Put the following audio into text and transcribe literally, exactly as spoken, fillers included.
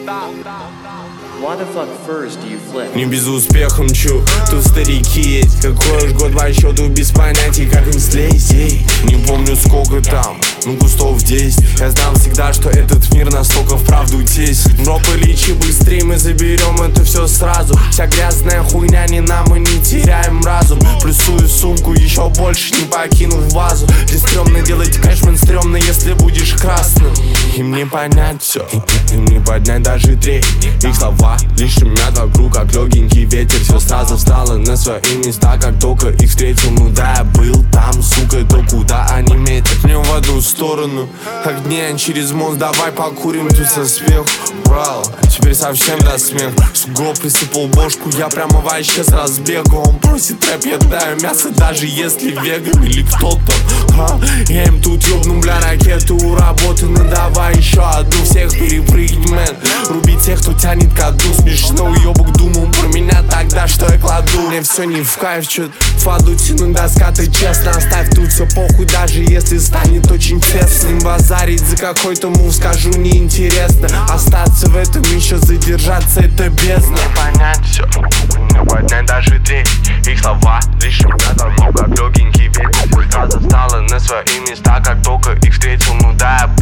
Why the fuck first do you flip? Не без успеха мчу, тут старики есть. Какой уж год по счету, без понятия, как им слезть. Не помню сколько там, ну кустов десять. Я знал всегда, что этот мир настолько вправду тесен. Но полечи быстрее, мы заберем это все сразу. Вся грязная хуйня не нам, мы не теряем разум. Плюсую сумку, еще больше не покинув вазу. Где стрёмно делать кэшмен, стрёмно, если будешь красным. Им не понять все, им не поднять даже треть. Их слова лишь шумят вокруг, как легенький ветер. Все сразу встало на свои места, как только их встретил. Ну да, я был там, сука, то куда они метят? Не в одну сторону, как дней через мост. Давай покурим тут со смеху. Брал, теперь совсем до смеха. Сугроб присыпал бошку, я прямо вообще с разбегу. Он просит рэп, я даю мясо, даже если веган или кто-то. А? Я им тут ёбну, бля, ракету у работы. Ну давай еще одну, всех перепрыгнем, мэн. Рубить тех, кто тянет ко дну. Смешно, уёбок думал про меня тогда, что я кладу. Мне все не в кайф, чё в аду тяну до ската. Честно, оставь тут все похуй, даже если станет очень тесно. Базарить за какой-то мув, скажу, неинтересно. Остаться в этом, еще задержаться, это бездна. Не понять все, не поднять даже треть. Их слова лишь шумят вокруг, как легенький ветер. Сразу встала на свои места, как только их встретил. Ну да,